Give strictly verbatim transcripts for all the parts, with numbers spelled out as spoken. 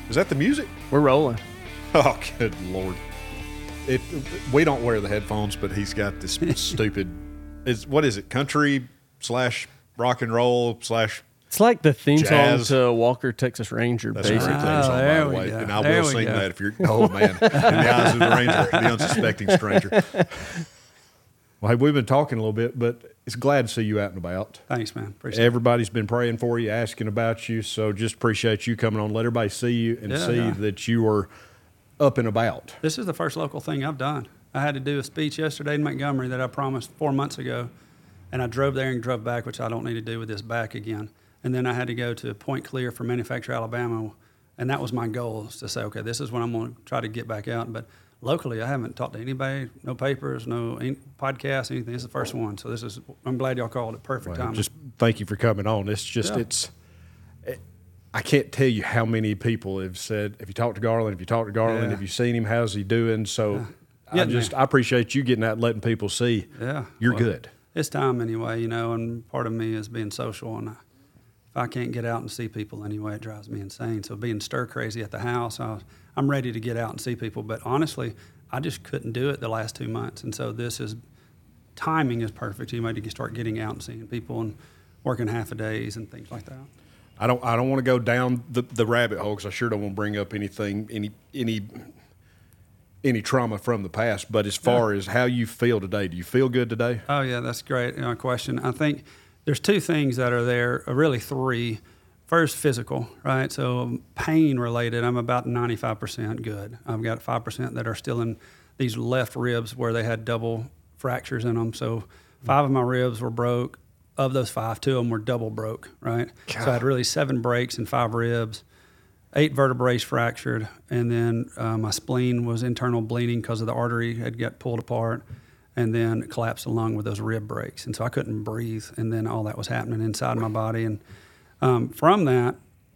Is that the music? We're rolling. Oh, good Lord. It, we don't wear the headphones, but he's got this stupid, is what is it, country slash rock and roll slash It's like the theme jazz. song to Walker, Texas Ranger, That's basically. a great theme song, Oh, by there the we way. go. And I There will we sing go. that if you're, oh man, in the eyes of the ranger, the unsuspecting stranger. Well, hey, we've been talking a little bit, but it's glad to see you out and about. Thanks, man. Appreciate Everybody's been praying for you, asking about you, so just appreciate you coming on. Let everybody see you and Yeah, see yeah. that you are up and about. it. This is the first local thing I've done. I had to do a speech yesterday in Montgomery that I promised four months ago, and I drove there and drove back, which I don't need to do with this back again. And then I had to go to Point Clear for Manufacture, Alabama, and that was my goal, is to say, okay, this is when I'm going to try to get back out. But locally, I haven't talked to anybody, no papers, no any, podcasts, anything. This is the first one, so this is. I'm glad y'all called it. Perfect Well, time. just thank you for coming on. It's just, Yeah. it's, it, I can't tell you how many people have said, if you talk to Garland, if you talk to Garland, Yeah. have you seen him, how's he doing? So I Yeah, just, man. I appreciate you getting out and letting people see Yeah, you're well, good. It's time anyway, you know, and part of me is being social, and I, if I can't get out and see people anyway, it drives me insane. So being stir crazy at the house, I was, I'm ready to get out and see people, but honestly, I just couldn't do it the last two months, and so this is, timing is perfect. You might start getting out and seeing people and working half a days and things like that. I don't, I don't want to go down the, the rabbit hole because I sure don't want to bring up anything, any, any, any trauma from the past. But as far as how you feel today, do you feel good today? Oh, yeah, that's great you know, question. I think there's two things that are there, or really three. First, physical, right? So pain related, I'm about ninety-five percent good. I've got five percent that are still in these left ribs where they had double fractures in them. So five of my ribs were broke. Of those five, two of them were double broke, right? God. So I had really seven breaks in five ribs, eight vertebrae fractured, and then uh, my spleen was internal bleeding because of the artery had got pulled apart, and then collapsed along with those rib breaks. And so I couldn't breathe, and then all that was happening inside my body. And um, from that,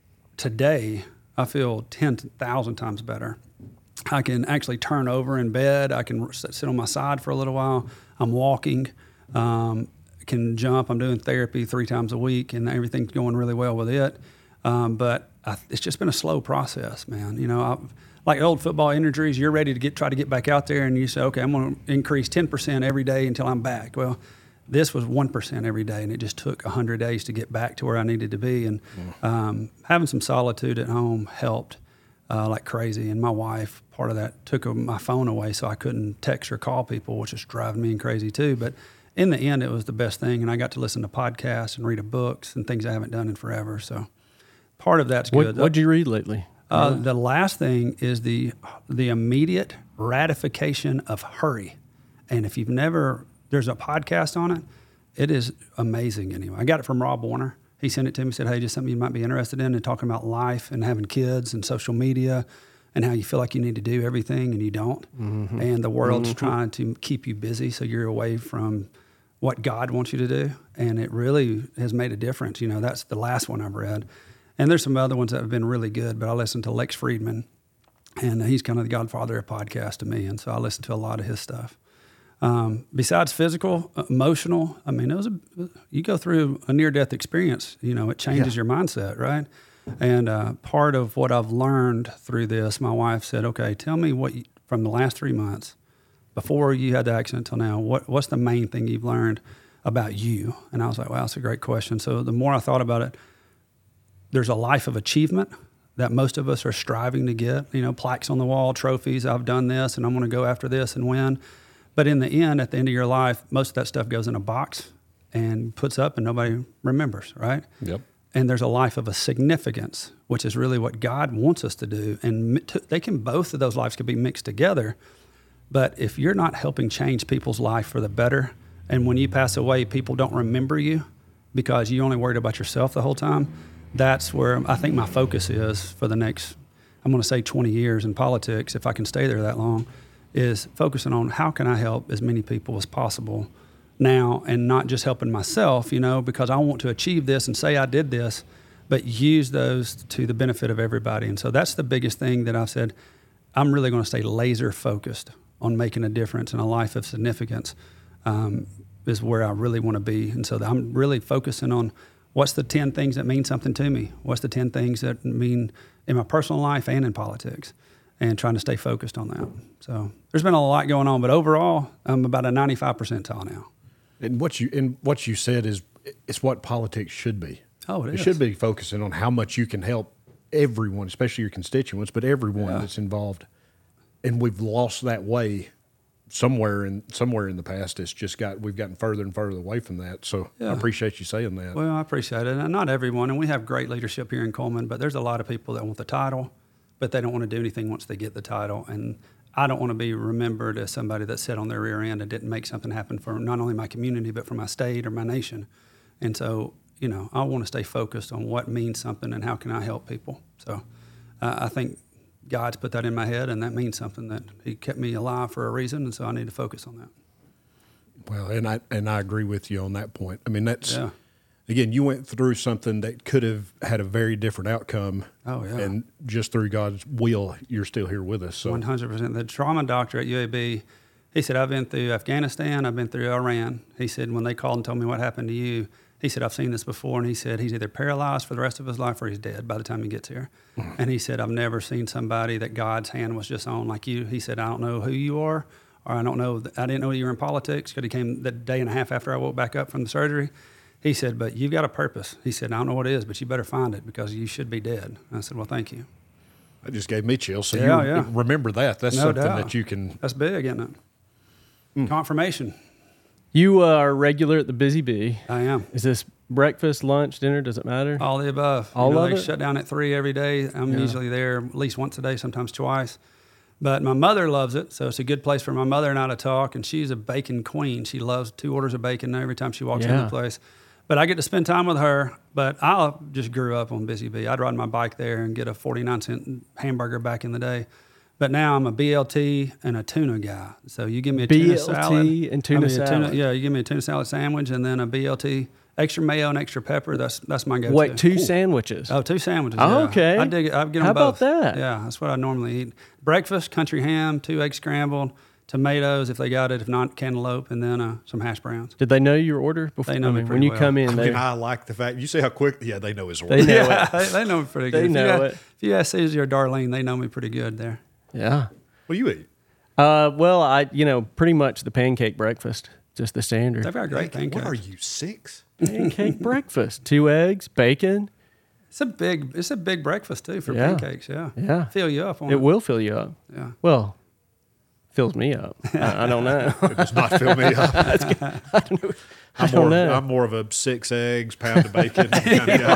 today, I feel ten thousand times better. I can actually turn over in bed. I can sit on my side for a little while. I'm walking. Um, can jump. I'm doing therapy three times a week, and everything's going really well with it. Um, but I, it's just been a slow process, man. You know, I, like old football injuries, you're ready to get try to get back out there, and you say, okay, I'm going to increase ten percent every day until I'm back. Well, this was one percent every day, and it just took one hundred days to get back to where I needed to be. And um, having some solitude at home helped uh, like crazy. And my wife, part of that, took my phone away so I couldn't text or call people, which is driving me crazy too. But in the end, it was the best thing, and I got to listen to podcasts and read books and things I haven't done in forever. So part of that's What, good. what'd you read lately? Uh, the last thing is the the immediate ratification of hurry. And if you've never, there's a podcast on it. It is amazing anyway. I got it from Rob Warner. He sent it to me, said, hey, just something you might be interested in, and talking about life and having kids and social media and how you feel like you need to do everything and you don't. Mm-hmm. And the world's mm-hmm. trying to keep you busy so you're away from what God wants you to do. And it really has made a difference. You know, that's the last one I've read. And there's some other ones that have been really good, but I listened to Lex Friedman, and he's kind of the godfather of podcast to me. And so I listen to a lot of his stuff. Um, besides physical, emotional, I mean, it was a, you go through a near-death experience, you know, it changes Yeah. your mindset, right? And uh, part of what I've learned through this, my wife said, okay, tell me what you, from the last three months, before you had the accident till now, what, what's the main thing you've learned about you? And I was like, wow, that's a great question. So the more I thought about it, there's a life of achievement that most of us are striving to get, you know, plaques on the wall, trophies, I've done this, and I'm going to go after this and win. But in the end, at the end of your life, most of that stuff goes in a box and puts up and nobody remembers, right? Yep. And there's a life of a significance, which is really what God wants us to do. And they can, both of those lives could be mixed together. But if you're not helping change people's life for the better, and when you pass away, people don't remember you because you only worried about yourself the whole time, that's where I think my focus is for the next, I'm going to say twenty years in politics, if I can stay there that long, is focusing on how can I help as many people as possible now, and not just helping myself, you know, because I want to achieve this and say I did this, but use those to the benefit of everybody. And so that's the biggest thing that I've said, I'm really going to stay laser focused on making a difference in a life of significance, um, is where I really want to be. And so I'm really focusing on what's the ten things that mean something to me? What's the ten things that mean in my personal life and in politics? And trying to stay focused on that. So there's been a lot going on, but overall, I'm about a ninety-five percentile now. And what you and what you said is it's what politics should be. Oh, it it is. should be focusing on how much you can help everyone, especially your constituents, but everyone Yeah. that's involved. And we've lost that way somewhere in somewhere in the past. It's just got we've gotten further and further away from that. So Yeah. I appreciate you saying that. Well, I appreciate it. And not everyone, and we have great leadership here in Coleman, but there's a lot of people that want the title, but they don't want to do anything once they get the title. And I don't want to be remembered as somebody that sat on their rear end and didn't make something happen for not only my community, but for my state or my nation. And so, you know, I want to stay focused on what means something and how can I help people. So uh, I think God's put that in my head, and that means something, that he kept me alive for a reason, and so I need to focus on that. Well, and I and I agree with you on that point. I mean, that's Yeah. again, you went through something that could have had a very different outcome. Oh, yeah. And just through God's will, you're still here with us. So one hundred percent. The trauma doctor at U A B, he said, I've been through Afghanistan, I've been through Iran. He said, when they called and told me what happened to you, he said, I've seen this before. And he said, he's either paralyzed for the rest of his life or he's dead by the time he gets here. Mm-hmm. And he said, I've never seen somebody that God's hand was just on like you. He said, I don't know who you are, or I don't know, I didn't know you were in politics, because he came the day and a half after I woke back up from the surgery. He said, but you've got a purpose. He said, I don't know what it is, but you better find it, because you should be dead. And I said, well, thank you. that just gave me chills. So Yeah, you yeah. remember that. That's No something doubt. that you can. That's big, isn't it? Mm. Confirmation. You uh, are a regular at the Busy Bee. I am. Is this breakfast, lunch, dinner? Does it matter? All the above. All you know, of they it? shut down at three every day. I'm Yeah. usually there at least once a day, sometimes twice. But my mother loves it, so it's a good place for my mother and I to talk. And she's a bacon queen. She loves two orders of bacon every time she walks in Yeah. the place. But I get to spend time with her. But I just grew up on Busy Bee. I'd ride my bike there and get a forty-nine cent hamburger back in the day. But now I'm a B L T and a tuna guy. So you give me a tuna B L T salad. and tuna I mean, a salad. yeah, you give me a tuna salad sandwich and then a B L T, extra mayo and extra pepper. That's that's my go-to. Wait, two sandwiches. Oh, two sandwiches. Oh, yeah. okay. I dig it. I get them How about both. that? Yeah, that's what I normally eat. Breakfast, country ham, two eggs scrambled, tomatoes if they got it, if not cantaloupe, and then uh, some hash browns. Did they know your order before? They know I me mean, pretty when you well. come in, I they, mean, I like the fact you see how quick. Yeah, they know his order. They know yeah, it. they, they know me pretty They good. know if you, it. If you ask Susie or Darlene, they know me pretty good there. Yeah. What do you eat? Uh, well, I you know pretty much the pancake breakfast, just the standard They've got great pancakes. What are you, six? pancake breakfast. Two eggs, bacon. It's a big, it's a big breakfast too for Yeah. pancakes. Yeah, Yeah. fill you up on it. It will fill you up. Yeah. Well, fills me up. I, I don't know. It does not fill me up. I don't know. I I'm don't more, know. I'm more of a six eggs, pound of bacon kind of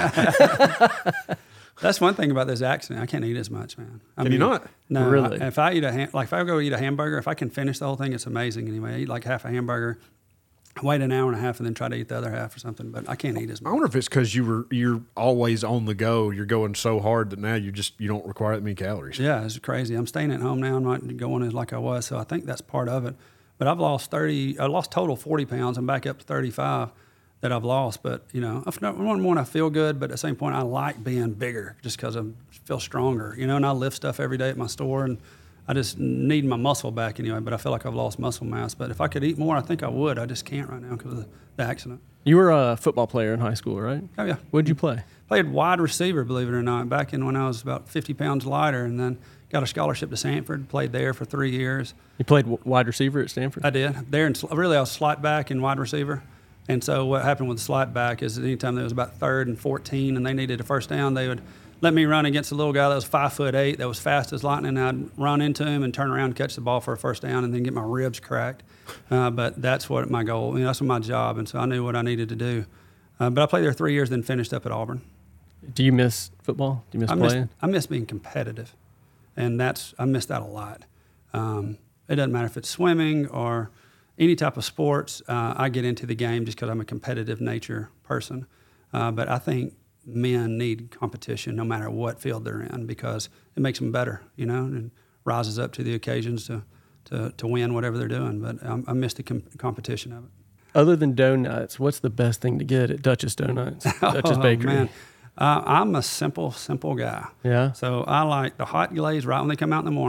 guy. That's one thing about this accident. I can't eat as much, man. I Can you not? No. Really? I, if I eat a ham, like if I go eat a hamburger, if I can finish the whole thing, it's amazing. Anyway, I eat like half a hamburger, wait an hour and a half, and then try to eat the other half or something. But I can't eat as I much. wonder if it's because you were you're always on the go. You're going so hard that now you just you don't require that many calories. Yeah, it's crazy. I'm staying at home now. I'm not going as like I was, so I think that's part of it. But I've lost thirty. I lost total forty pounds. I'm back up to thirty-five that I've lost. But you know, I feel- one one I feel good, but at the same point, I like being bigger just because I feel stronger. You know, and I lift stuff every day at my store, and I just need my muscle back anyway. But I feel like I've lost muscle mass. But if I could eat more, I think I would. I just can't right now because of the, the accident. You were a football player in high school, right? Oh yeah. What'd you play? Played wide receiver, believe it or not, back in when I was about fifty pounds lighter, and then got a scholarship to Sanford. Played there for three years. You played w- wide receiver at Stanford? I did. There, in, really, I was slot back and wide receiver. And so what happened with the slot back is anytime there was about third and fourteen and they needed a first down, they would let me run against a little guy that was five foot eight, that was fast as lightning. I'd run into him and turn around and catch the ball for a first down and then get my ribs cracked. Uh, but that's what my goal, you know, that's my job. And so I knew what I needed to do. Uh, but I played there three years, then finished up at Auburn. Do you miss football? Do you miss I miss, playing? I miss being competitive, and that's I miss that a lot. Um, it doesn't matter if it's swimming or any type of sports. Uh, I get into the game just because I'm a competitive nature person. Uh, but I think men need competition no matter what field they're in because it makes them better, you know, and rises up to the occasions to to, to win whatever they're doing. But I, I miss the com- competition of it. Other than donuts, what's the best thing to get at Dutch's Donuts? Dutch's Oh, Bakery. man. Uh, I'm a simple, simple guy. Yeah. So I like the hot glaze right when they come out in the morning.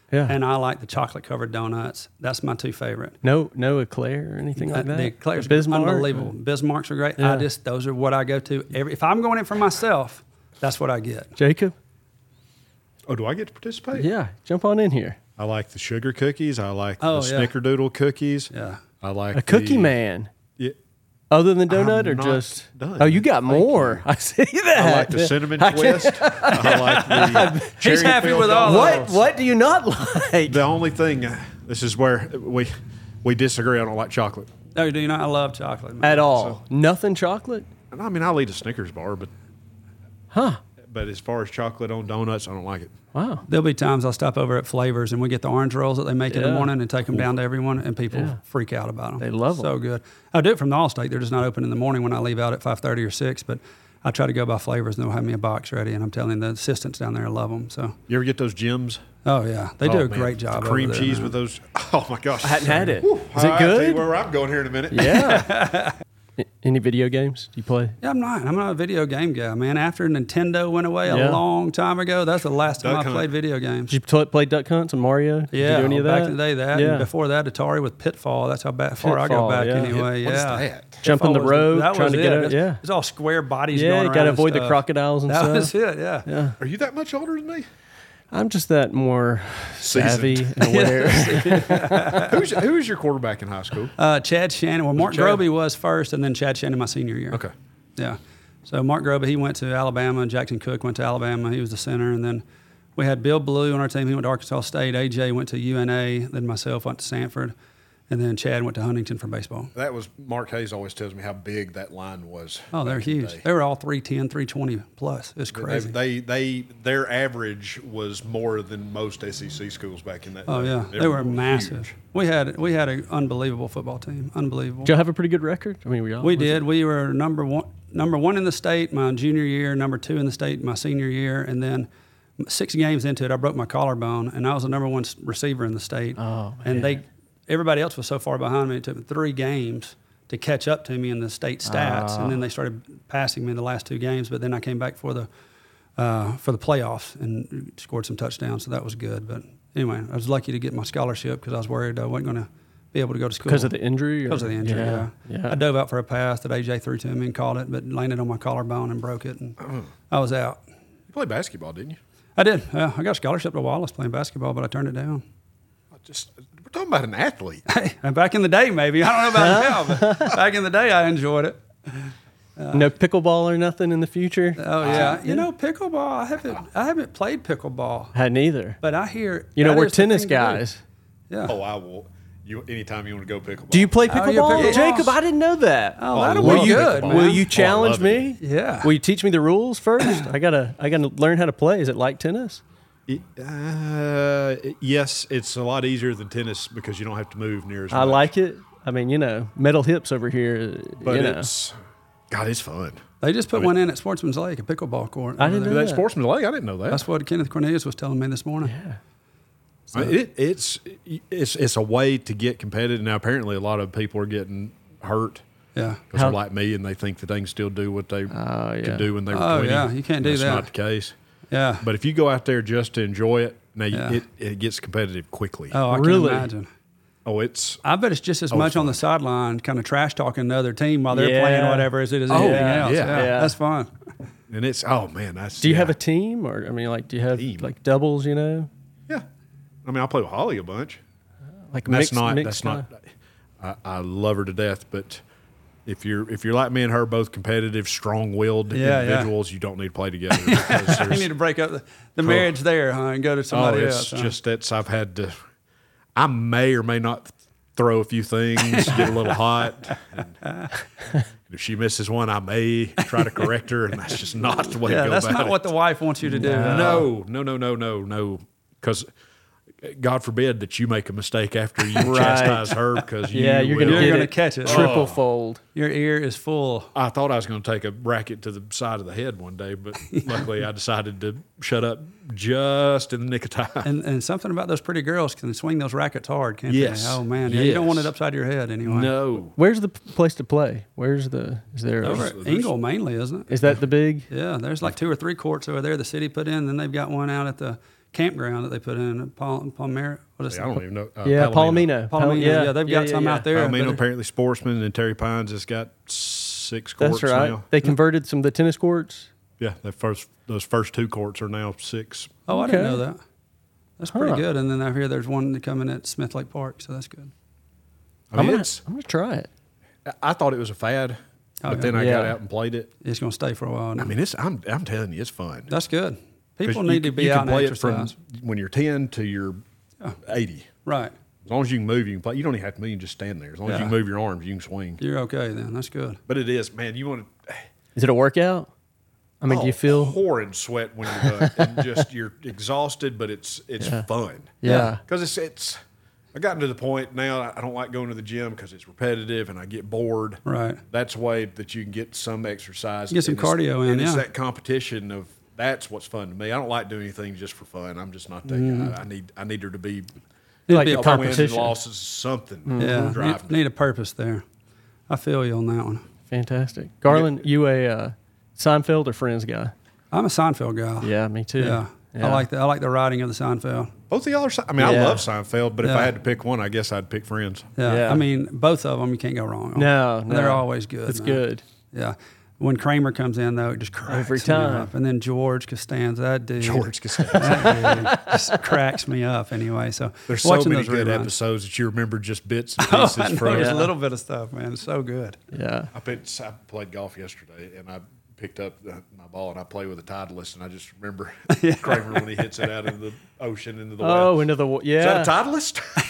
Yeah. And I like the chocolate covered donuts. That's my two favorite. No, no eclair or anything like Uh, that. The eclairs The are Bismarck? unbelievable. Bismarcks are great. Yeah. I just those are what I go to every. If I'm going in for myself, that's what I get. Jacob? Oh, do I get to participate? Yeah, jump on in here. I like the sugar cookies. I like Oh, the yeah. Snickerdoodle cookies. Yeah. I like A cookie the, man. Yeah, Other than donut I'm or not just done. Oh, you got Thank more. you. I see that. I like the cinnamon twist. I like the He's cherry happy filled with all donuts. of What what do you not like? The only thing, uh, this is where we we disagree. I don't like chocolate. No, do you not? I love chocolate. Man. At all. Nothing chocolate? And I mean, I'll eat a Snickers bar, but Huh. but as far as chocolate on donuts, I don't like it. Wow. There'll be times I'll stop over at Flavors and we get the orange rolls that they make in the Yeah. morning and take them down to everyone, and people Yeah. freak out about them. They love 'em. So good. I do it from the Allstate. They're just not open in the morning when I leave out at five thirty or six, but I try to go by Flavors and they'll have me a box ready, and I'm telling you, the assistants down there love them. So, You ever get those gems? oh yeah, they Oh, do a man. great job. The cream over there, cheese man. with those. Oh my gosh! I hadn't had it. Is All it right, I'll tell you good? where I'm going here in a minute. Yeah. A- Any video games? Do you play? Yeah, I'm not. I'm not a video game guy, man. After Nintendo went away Yeah. a long time ago, that's the last time Duck I Hunt. played video games. Did you play, play Duck Hunts and Mario? Did Yeah, you do any of that? back in the day, that. Yeah. And before that, Atari with Pitfall. That's how ba- far I Pitfall, go back yeah. anyway. What is yeah. that? Jumping the Pitfall was rope, that trying was to it. get out. It's, Yeah. it's all square bodies Yeah, going you around. got to and avoid the stuff. crocodiles and That stuff. was it, yeah. Yeah. Are you that much older than me? I'm just that more savvy Seasoned. and aware. Who's who was your quarterback in high school? Uh, Chad Shannon. Well, Mark Chad? Groby was first, and then Chad Shannon my senior year. Okay. Yeah. So Mark Groby, he went to Alabama. Jackson Cook went to Alabama. He was the center. And then we had Bill Blue on our team. He went to Arkansas State. A J went to U N A. Then myself went to Sanford. And then Chad went to Huntington for baseball. That was Mark Hayes always tells me how big that line was. Oh, they're back in the huge. day. They were all three ten, three twenty plus. It's They, crazy. they they their average was more than most S E C schools back in that oh, day. yeah. They were massive. huge. We had we had an unbelievable football team. Unbelievable. Did y'all have a pretty good record? I mean, we all We was it- did. We were number one, number one in the state my junior year, number two in the state my senior year, and then six games into it, I broke my collarbone, and I was the number one s- receiver in the state. Oh, and man. they, everybody else was so far behind me. It took me three games to catch up to me in the state stats, and then they started passing me the last two games. But then I came back for the uh, for the playoffs and scored some touchdowns, so that was good. But anyway, I was lucky to get my scholarship because I was worried I wasn't going to be able to go to school Because of the injury? or- because of the injury. Yeah, Yeah. I dove out for a pass that A J threw to me and caught it, but landed on my collarbone and broke it, and I was out. You played basketball, didn't you? I did. Yeah, I got a scholarship to Wallace playing basketball, but I turned it down. I just we're talking about an athlete. Hey, and back in the day, maybe I don't know about now, but back in the day, I enjoyed it. no pickleball or nothing in the future? Oh yeah, you know pickleball. I haven't I haven't played pickleball, Hadn't either. but I hear You know, that we're is the tennis thing to do. guys. Yeah. Oh, I will. You anytime you want to go pickleball. Do you play Oh, you pickleball? pickleball? Jacob, I didn't know that. Oh, I that'll love be good, pickleball. man. Will you Oh, I challenge love me? it. Yeah. Will you teach me the rules first? I gotta, I gotta learn how to play. Is it like tennis? It- uh, yes, it's a lot easier than tennis because you don't have to move near as much. I like it. I mean, you know, metal hips over here. but you know, it's God, it's fun. They just put one in at Sportsman's Lake, a pickleball court. I over didn't there. know That Yeah. Sportsman's Lake, I didn't know that. That's what Kenneth Cornelius was telling me this morning. yeah. I mean, it, it's it's it's a way to get competitive. Now, apparently, a lot of people are getting hurt Yeah. because How- they're like me and they think that they can still do what they Oh, yeah. could do when they were Oh, twenty. yeah, you can't do That's that. not the case. Yeah. But if you go out there just to enjoy it, now you Yeah. it, it gets competitive quickly. Oh, I Really? can imagine. Oh, it's I bet it's just as Oh, much it's on the fun. sideline, kind of trash talking the other team while they're Yeah. playing whatever as it is Oh, anything yeah, else. yeah. Yeah. That's fun. and it's oh man, that's. Do you yeah. have a team, or I mean, like, do you have Team. like doubles? You know, Yeah, I mean, I play with Holly a bunch. like And that's mixed, not mixed that's not. I, I love her to death, but if you're if you're like me and her, both competitive, strong-willed Yeah, yeah. individuals, you don't need to play together. because You there's- need to break up the, the marriage there, huh, and go to oh, somebody it's else. huh? just that's I've had to. I may or may not throw a few things, get a little hot. And if she misses one, I may try to correct her, and that's just not the way yeah, to go that's about not it. what the wife wants you to do. huh? No, no, no, no, no, no. Because God forbid that you make a mistake after you Right. chastise her because you Yeah, you're will- gonna You're get gonna it catch it. triple Oh. fold. Your ear is full. I thought I was going to take a racket to the side of the head one day, but luckily I decided to shut up just in the nick of time. And and something about those pretty girls can swing those rackets hard, can't Yes. they? Oh man, yeah, you don't want it Yes. upside your head anyway. No. Where's the p- place to play? Where's the? Is there? Over A, at Engle mainly, isn't it? is that the big? Yeah, there's like two or three courts over there the city put in. Then they've got one out at the campground that they put in Palm, Palmyra. What is I don't even know. Uh, yeah, Palomino. Palomino. Palomino. Pal- Yeah, they've got yeah, some yeah. out there. Palomino, but- apparently Sportsman, and Terry Pines has got six courts That's right. now. They converted some of the tennis courts. Yeah, the first those first two courts are now six. Oh, I didn't Okay. know that. That's pretty Huh. good. And then I hear there's one coming at Smith Lake Park, so that's good. I mean, I'm gonna, it's, I'm gonna try it. I thought it was a fad, Oh, but yeah. then I got Yeah. out and played it. It's going to stay for a while now. I mean, it's I'm I'm telling you, it's fun. That's good. 'Cause People you need to can- be you out can and play exercise. it from when you're ten to you're eighty. Right. As long as you can move, you can play. You don't even have to move; you can just stand there. As long as you Yeah. can move your arms, you can swing. You're okay then. That's good. But it is, man. You want to. Is it a workout? I mean, oh, do you feel? horrid sweat when you're done, and just you're exhausted, but it's it's Yeah. fun. Yeah. Because it's it's. I gotten to the point now. I don't like going to the gym because it's repetitive and I get bored. Right. That's a way that you can get some exercise. Get some And it's- cardio in, And it's yeah. that competition of that's what's fun to me. I don't like doing anything just for fun. I'm just not that Mm-hmm. guy. I need I need there to be You like be the a wins and competition? losses, something. Yeah. drive Need, need a purpose there. I feel you on that one. Fantastic, Garland. You a uh, Seinfeld or Friends guy? I'm a Seinfeld guy. Yeah, me too. Yeah. Yeah. I like the I like the writing of the Seinfeld. Both of y'all are. Se- I mean, I Yeah. love Seinfeld, but if Yeah. I had to pick one, I guess I'd pick Friends. Yeah. Yeah. I mean, both of them you can't go wrong on. No, no, They're always good. It's man. good. Yeah. When Kramer comes in though, it just cracks Every me time. up. And then George Costanza, that dude. George Costanza. That dude just cracks me up anyway. So There's so watching many those good reruns. episodes that you remember just bits and Oh, pieces I know, from. there's Yeah. a little bit of stuff, man. It's so good. Yeah. I, picked, I played golf yesterday, and I picked up the, my ball, and I play with a Titleist, and I just remember Kramer when he hits it out into the ocean, into the well. Oh, into the wa- yeah. Is that a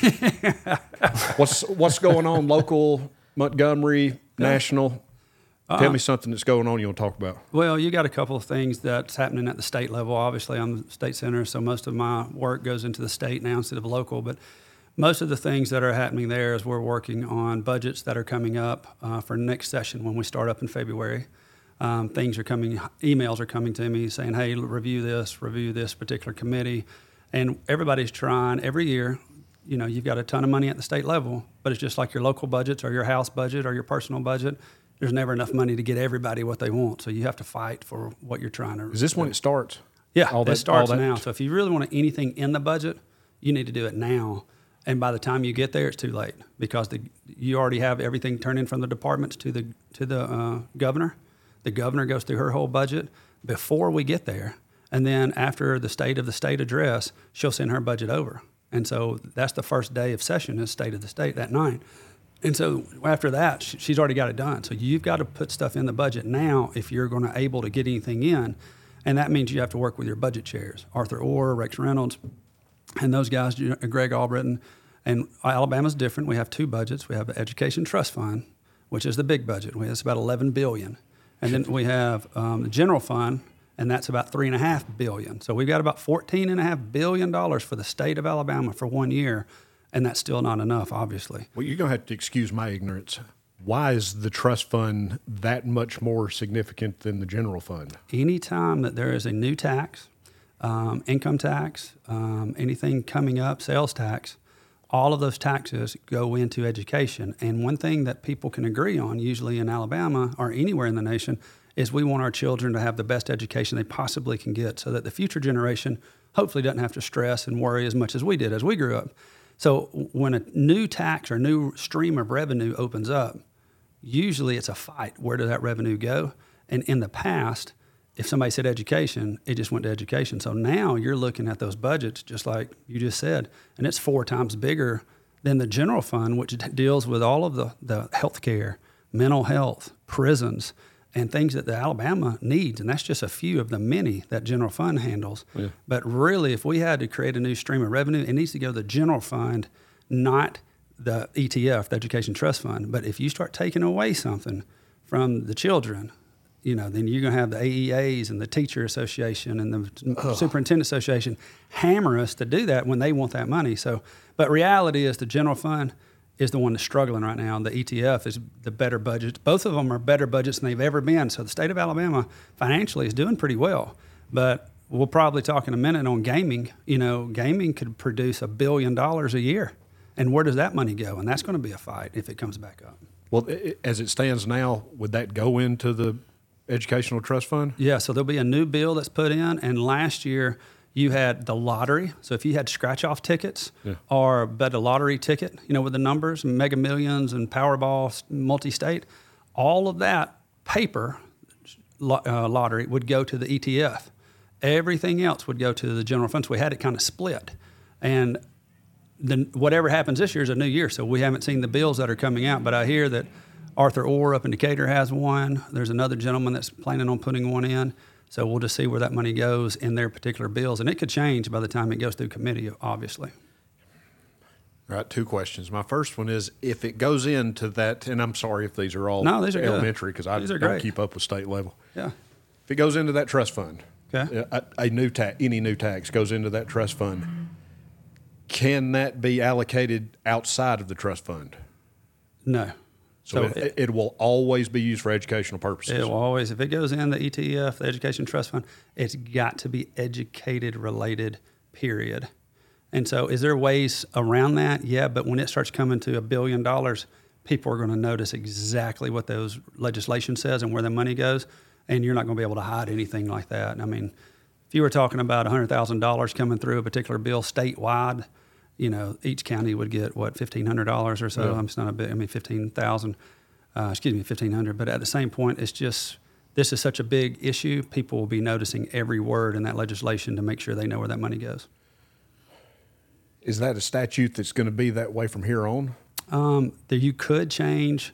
Titleist? what's what's going on local, Montgomery, national? Tell me something that's going on you want to talk about. Well, you got a couple of things that's happening at the state level. Obviously, I'm the state senator, so most of my work goes into the state now instead of local. But most of the things that are happening there is we're working on budgets that are coming up uh, for next session when we start up in February. Um, things are coming, emails are coming to me saying, hey, review this, review this particular committee. And everybody's trying every year. You know, you've got a ton of money at the state level, but it's just like your local budgets or your house budget or your personal budget. There's never enough money to get everybody what they want. So you have to fight for what you're trying to. Is this when it starts? Yeah, all it that- starts all that- now. So if you really want anything in the budget, you need to do it now. And by the time you get there, it's too late because the, you already have everything turned in from the departments to the to the uh, governor. The governor goes through her whole budget before we get there, and then after the state of the state address, she'll send her budget over. And so that's the first day of session is state of the state that night. And so after that, sh- she's already got it done. So you've got to put stuff in the budget now if you're going to able to get anything in. And that means you have to work with your budget chairs, Arthur Orr, Rex Reynolds, and those guys, you know, Greg Albritton. And Alabama's different. We have two budgets. We have the Education Trust Fund, which is the big budget. We It's about eleven billion dollars. And then we have um, the General Fund, and that's about three and a half billion dollars. So we've got about fourteen and a half billion dollars for the state of Alabama for one year. And that's still not enough, obviously. Well, you're going to have to excuse my ignorance. Why is the trust fund that much more significant than the general fund? Anytime that there is a new tax, um, income tax, um, anything coming up, sales tax, all of those taxes go into education. And one thing that people can agree on, usually in Alabama or anywhere in the nation, is we want our children to have the best education they possibly can get so that the future generation hopefully doesn't have to stress and worry as much as we did as we grew up. So when a new tax or new stream of revenue opens up, usually it's a fight. Where does that revenue go? And in the past, if somebody said education, it just went to education. So now you're looking at those budgets, just like you just said, and it's four times bigger than the general fund, which d- deals with all of the, the health care, mental health, prisons, and things that the Alabama needs. And that's just a few of the many that general fund handles. Yeah. But really, if we had to create a new stream of revenue, it needs to go to the general fund, not the E T F, the Education Trust Fund. But if you start taking away something from the children, you know, then you're going to have the A E As and the Teacher Association and the Ugh. Superintendent Association hammer us to do that when they want that money. So, but reality is the general fund is the one that's struggling right now. And the E T F is the better budget. Both of them are better budgets than they've ever been. So the state of Alabama financially is doing pretty well. But we'll probably talk in a minute on gaming. You know, gaming could produce a billion dollars a year. And where does that money go? And that's going to be a fight if it comes back up. Well, i- as it stands now, would that go into the educational trust fund? Yeah, so there'll be a new bill that's put in. And last year, You had the lottery. So if you had scratch-off tickets Yeah. or bet a lottery ticket, you know, with the numbers, Mega Millions and Powerball, multi-state, all of that paper lo- uh, lottery would go to the E T F. Everything else would go to the general fund. So we had it kind of split. And then whatever happens this year is a new year. So we haven't seen the bills that are coming out, but I hear that Arthur Orr up in Decatur has one. There's another gentleman that's planning on putting one in. So we'll just see where that money goes in their particular bills. And it could change by the time it goes through committee, obviously. All right, two questions. My first one is, if it goes into that, and I'm sorry if these are all No, these are good. elementary because I These are don't great. keep up with state level. Yeah. If it goes into that trust fund, Okay. a, a new tax, any new tax goes into that trust fund, can that be allocated outside of the trust fund? No. So, So it, it will always be used for educational purposes. It will always, if it goes in the E T F, the Education Trust Fund, it's got to be educated related, period. And so is there ways around that? Yeah, but when it starts coming to a billion dollars, people are going to notice exactly what those legislation says and where the money goes, and you're not going to be able to hide anything like that. I mean, if you were talking about one hundred thousand dollars coming through a particular bill statewide, you know, each county would get, what, fifteen hundred dollars or so? Yeah. I mean, it's not a big, I mean, fifteen thousand dollars, uh, excuse me, fifteen hundred dollars. But at the same point, it's just, this is such a big issue, people will be noticing every word in that legislation to make sure they know where that money goes. Is that a statute that's going to be that way from here on? Um, that you could change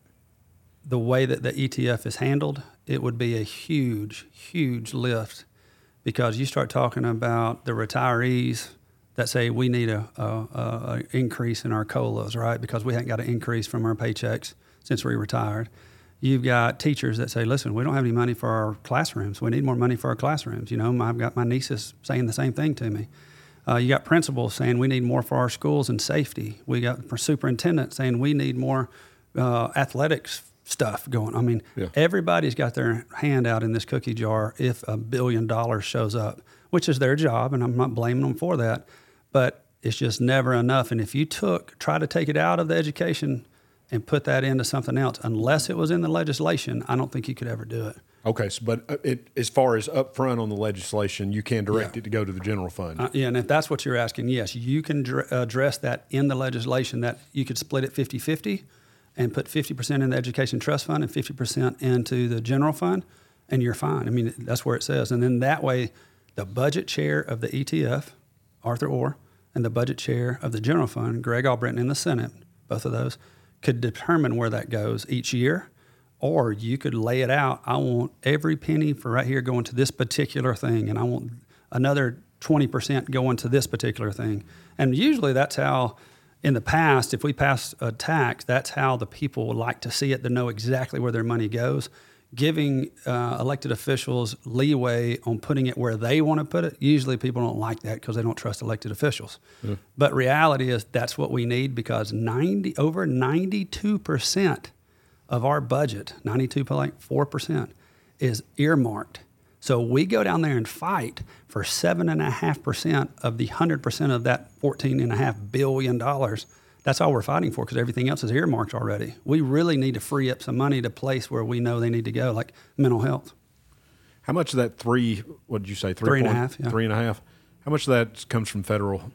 the way that the E T F is handled. It would be a huge, huge lift because you start talking about the retirees that say we need a, a, a increase in our COLAs, right? Because we haven't got an increase from our paychecks since we retired. You've got teachers that say, listen, we don't have any money for our classrooms. We need more money for our classrooms. You know, I've got my nieces saying the same thing to me. Uh, you got principals saying we need more for our schools and safety. We got superintendents saying we need more uh, athletics stuff going. I mean, Yeah. everybody's got their hand out in this cookie jar if a billion dollars shows up, which is their job, and I'm not blaming them for that. But it's just never enough. And if you took, try to take it out of the education and put that into something else, unless it was in the legislation, I don't think you could ever do it. Okay, so, but uh, it, as far as up front on the legislation, you can direct Yeah. it to go to the general fund. Uh, yeah, and if that's what you're asking, yes, you can dr- address that in the legislation, that you could split it fifty-fifty and put fifty percent in the education trust fund and fifty percent into the general fund, and you're fine. I mean, that's where it says. And then that way, the budget chair of the E T F, Arthur Orr, and the budget chair of the general fund, Greg Albritton in the Senate, both of those, could determine where that goes each year. Or you could lay it out. I want every penny for right here going to this particular thing, and I want another twenty percent going to this particular thing. And usually that's how, in the past, if we pass a tax, that's how the people would like to see it, to know exactly where their money goes. Giving uh, elected officials leeway on putting it where they want to put it, usually people don't like that because they don't trust elected officials. Yeah. But reality is that's what we need, because ninety over ninety-two percent of our budget, ninety-two point four percent, is earmarked. So we go down there and fight for seven point five percent of the one hundred percent of that fourteen point five billion dollars. That's all we're fighting for, because everything else is earmarked already. We really need to free up some money to place where we know they need to go, like mental health. How much of that three, what did you say, three, Three and a point- half, yeah. Three and a half? How much of that comes from federal?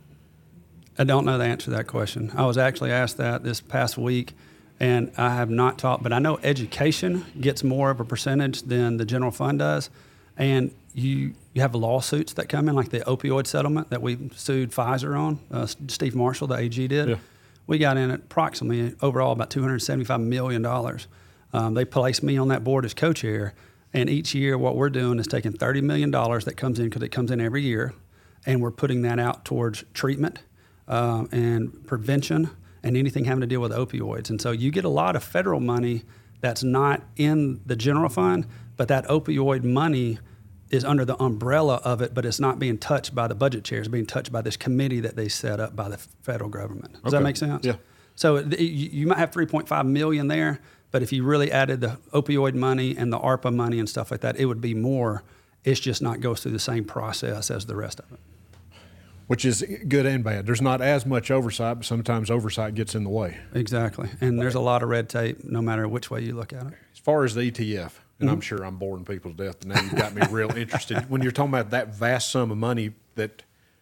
I don't know the answer to that question. I was actually asked that this past week, and I have not talked, but I know education gets more of a percentage than the general fund does. And you you have lawsuits that come in, like the opioid settlement that we sued Pfizer on. Uh, Steve Marshall, the A G, did. Yeah. We got in approximately overall about two hundred seventy-five million dollars. Um, they placed me on that board as co-chair. And each year what we're doing is taking thirty million dollars that comes in, because it comes in every year, and we're putting that out towards treatment um, and prevention and anything having to deal with opioids. And so you get a lot of federal money that's not in the general fund, but that opioid money is under the umbrella of it, but it's not being touched by the budget chairs. It's being touched by this committee that they set up by the federal government. Does Okay. that make sense? Yeah. So it, you, you might have three point five million there, but if you really added the opioid money and the ARPA money and stuff like that, it would be more. It's just not goes through the same process as the rest of it. Which is good and bad. There's not as much oversight, but sometimes oversight gets in the way. Exactly. And there's a lot of red tape no matter which way you look at it. As far as the E T F, and I'm sure I'm boring people to death, but now you've got me real interested. When you're talking about that vast sum of money that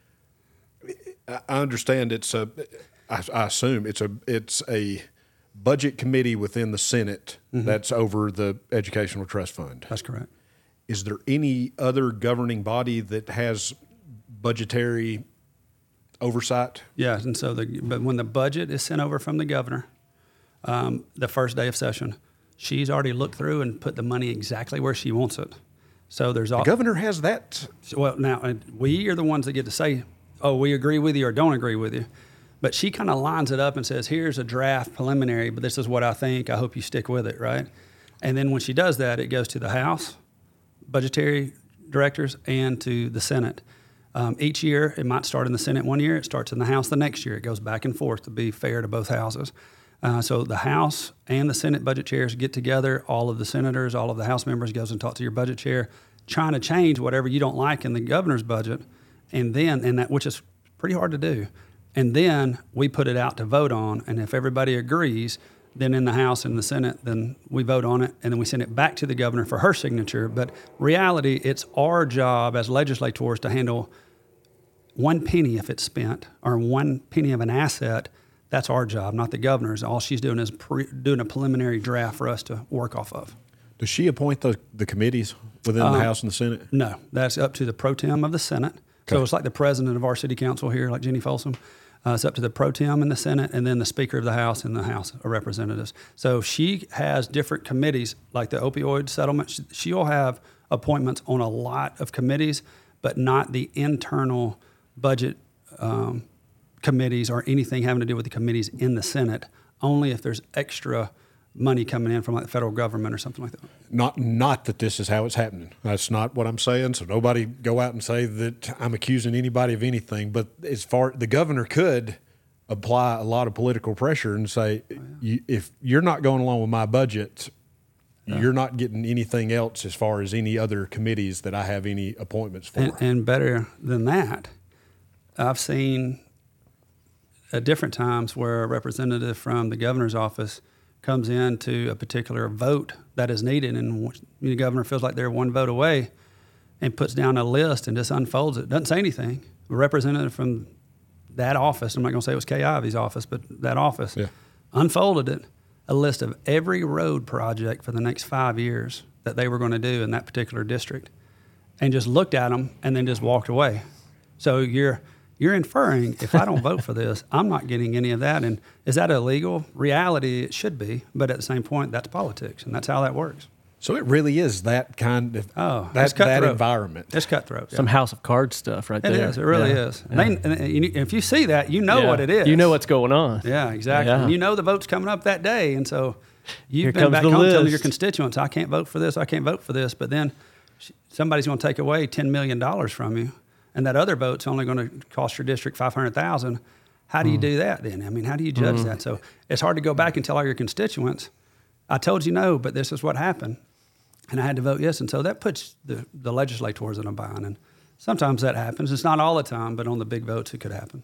I understand it's a, I, I assume it's a, it's a budget committee within the Senate mm-hmm. that's over the Educational Trust Fund. That's correct. Is there any other governing body that has budgetary oversight? Yeah, and so the but when the budget is sent over from the governor, um, the first day of session, she's already looked through and put the money exactly where she wants it. So there's all the governor has that. Well, now we are the ones that get to say, "Oh, we agree with you" or "Don't agree with you." But she kind of lines it up and says, "Here's a draft preliminary, but this is what I think. I hope you stick with it," right? And then when she does that, it goes to the House budgetary directors and to the Senate. Um, each year, it might start in the Senate one year, it starts in the House the next year. It goes back and forth to be fair to both houses. Uh, so the House and the Senate budget chairs get together, all of the senators, all of the House members goes and talk to your budget chair, trying to change whatever you don't like in the governor's budget, and then, and that which is pretty hard to do. And then we put it out to vote on, and if everybody agrees, then in the House and the Senate, then we vote on it, and then we send it back to the governor for her signature. But reality, it's our job as legislators to handle one penny if it's spent, or one penny of an asset. That's our job, not the governor's. All she's doing is pre- doing a preliminary draft for us to work off of. Does she appoint the, the committees within um, the House and the Senate? No, that's up to the pro tem of the Senate. Okay. So it's like the president of our city council here, like Jenny Folsom. Uh, it's up to the pro tem in the Senate, and then the Speaker of the House and the House of Representatives. So she has different committees, like the opioid settlement. She, she'll have appointments on a lot of committees, but not the internal budget um, committees or anything having to do with the committees in the Senate, only if there's extra money coming in from like the federal government or something like that. Not not that this is how it's happening. That's not what I'm saying. So nobody go out and say that I'm accusing anybody of anything. But as far the governor could apply a lot of political pressure and say, oh, yeah. you, if you're not going along with my budget, yeah. you're not getting anything else as far as any other committees that I have any appointments for. And, and better than that, I've seen at different times where a representative from the governor's office comes into a particular vote that is needed, and the governor feels like they're one vote away and puts down a list and just unfolds it. Doesn't say anything. A representative from that office, I'm not going to say it was Kay Ivey's office, but that office, yeah. unfolded it, a list of every road project for the next five years that they were going to do in that particular district, and just looked at them and then just walked away. So you're You're inferring if I don't vote for this, I'm not getting any of that. And is that illegal? Reality, it should be. But at the same point, that's politics, and that's how that works. So it really is that kind of oh, that, that environment. It's cutthroat. Some yeah. House of Cards stuff right it there. It is. It really yeah. is. Yeah. They, and you, if you see that, you know yeah. what it is. You know what's going on. Yeah, exactly. Yeah. And you know the vote's coming up that day. And so you've Here been comes back the home list. telling your constituents, I can't vote for this, I can't vote for this. But then somebody's going to take away ten million dollars from you, and that other vote's only going to cost your district five hundred thousand dollars. How do you do that then? I mean, how do you judge mm. that? So it's hard to go back and tell all your constituents, I told you no, but this is what happened. And I had to vote yes. And so that puts the, the legislators in a bind. And sometimes that happens. It's not all the time, but on the big votes, it could happen.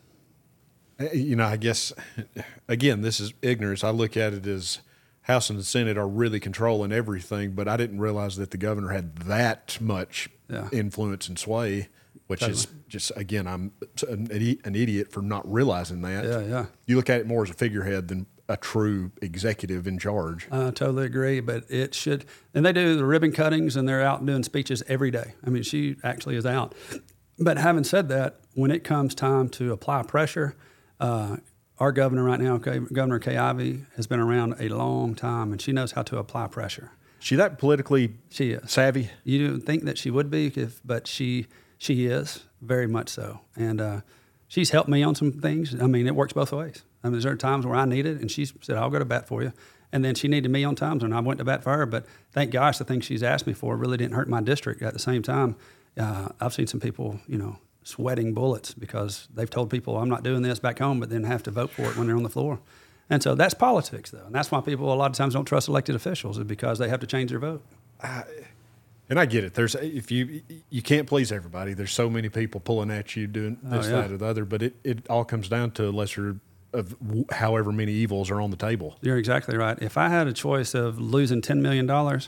You know, I guess, again, this is ignorance. I look at it as House and the Senate are really controlling everything, but I didn't realize that the governor had that much yeah. influence and sway, which totally. is just, again, I'm an, an idiot for not realizing that. Yeah, yeah. You look at it more as a figurehead than a true executive in charge. I totally agree, but it should, and they do the ribbon cuttings and they're out doing speeches every day. I mean, she actually is out. But having said that, when it comes time to apply pressure, uh, our governor right now, Governor Kay Ivey, has been around a long time, and she knows how to apply pressure. She that politically she is. savvy? You didn't think that she would be, if, but she she is, very much so. And uh, she's helped me on some things. I mean, it works both ways. I mean, there are times where I need it, and she said, I'll go to bat for you. And then she needed me on times, and I went to bat for her. But thank gosh, the things she's asked me for really didn't hurt my district. At the same time, uh, I've seen some people, you know, sweating bullets because they've told people, I'm not doing this back home, but then have to vote for it when they're on the floor. And so that's politics, though. And that's why people a lot of times don't trust elected officials, is because they have to change their vote. Uh, and I get it. There's if you you can't please everybody. There's so many people pulling at you doing this, oh, yeah. that, or the other. But it, it all comes down to a lesser of however many evils are on the table. You're exactly right. If I had a choice of losing ten million dollars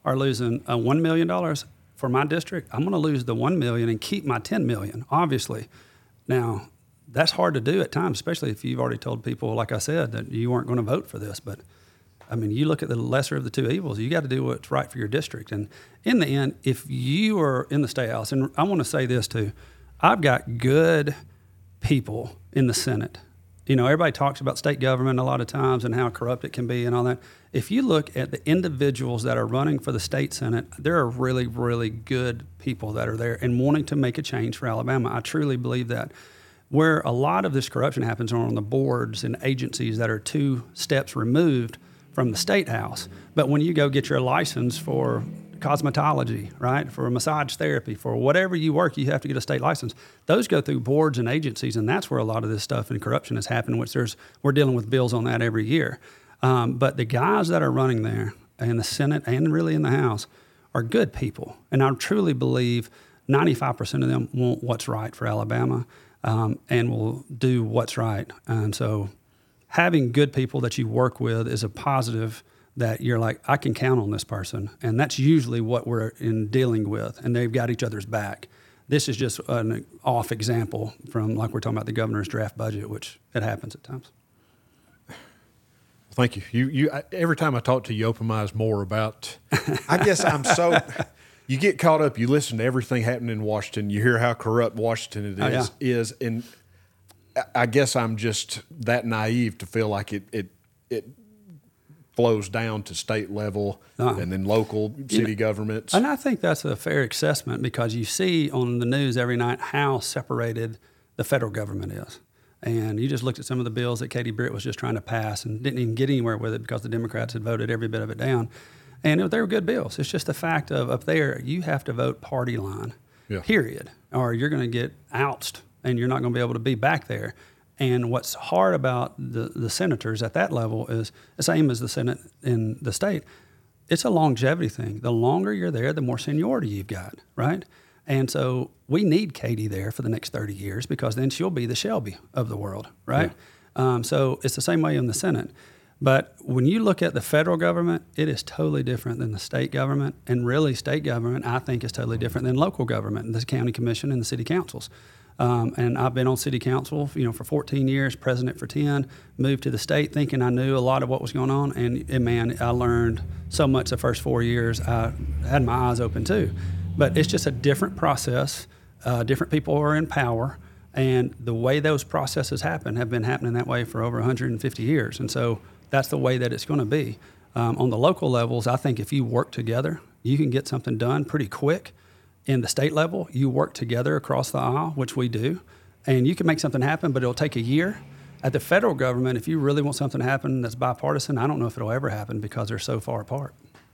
are losing uh, one million dollars for my district, I'm going to lose the one million dollars and keep my ten million dollars, obviously. Now, that's hard to do at times, especially if you've already told people, like I said, that you weren't going to vote for this. But, I mean, you look at the lesser of the two evils. You got to do what's right for your district. And in the end, if you are in the State House, and I want to say this too, I've got good people in the Senate. You know, everybody talks about state government a lot of times and how corrupt it can be and all that. If you look at the individuals that are running for the state Senate, there are really, really good people that are there and wanting to make a change for Alabama. I truly believe that. Where a lot of this corruption happens are on the boards and agencies that are two steps removed from the State House. But when you go get your license for cosmetology, right, for massage therapy, for whatever you work, you have to get a state license. Those go through boards and agencies, and that's where a lot of this stuff and corruption has happened, which there's we're dealing with bills on that every year. Um, but the guys that are running there in the Senate and really in the House are good people. And I truly believe ninety-five percent of them want what's right for Alabama um, and will do what's right. And so having good people that you work with is a positive that you're like, I can count on this person. And that's usually what we're in dealing with. And they've got each other's back. This is just an off example from, like we're talking about the governor's draft budget, which it happens at times. Thank you. You, you. I, every time I talk to you, you open my eyes more about. I guess I'm so. You get caught up. You listen to everything happening in Washington. You hear how corrupt Washington it is. Oh, yeah. Is and I guess I'm just that naive to feel like it. It. It flows down to state level uh-huh. and then local city you know, governments. And I think that's a fair assessment because you see on the news every night how separated the federal government is. And you just looked at some of the bills that Katie Britt was just trying to pass and didn't even get anywhere with it because the Democrats had voted every bit of it down. And they were good bills. It's just the fact of up there, you have to vote party line, yeah. period, or you're going to get ousted and you're not going to be able to be back there. And what's hard about the, the senators at that level is the same as the Senate in the state. It's a longevity thing. The longer you're there, the more seniority you've got, right? And so we need Katie there for the next thirty years because then she'll be the Shelby of the world, right? Yeah. Um, so it's the same way in the Senate. But when you look at the federal government, it is totally different than the state government. And really, state government, I think, is totally different than local government, the county commission and the city councils. Um, and I've been on city council, you know, for fourteen years, president for ten, moved to the state thinking I knew a lot of what was going on. And, and man, I learned so much the first four years. I had my eyes open too. But it's just a different process. Uh, different people are in power. And the way those processes happen have been happening that way for over one hundred fifty years. And so that's the way that it's going to be. Um, on the local levels, I think if you work together, you can get something done pretty quick. In the state level, you work together across the aisle, which we do, and you can make something happen, but it'll take a year. At the federal government, if you really want something to happen that's bipartisan, I don't know if it'll ever happen because they're so far apart.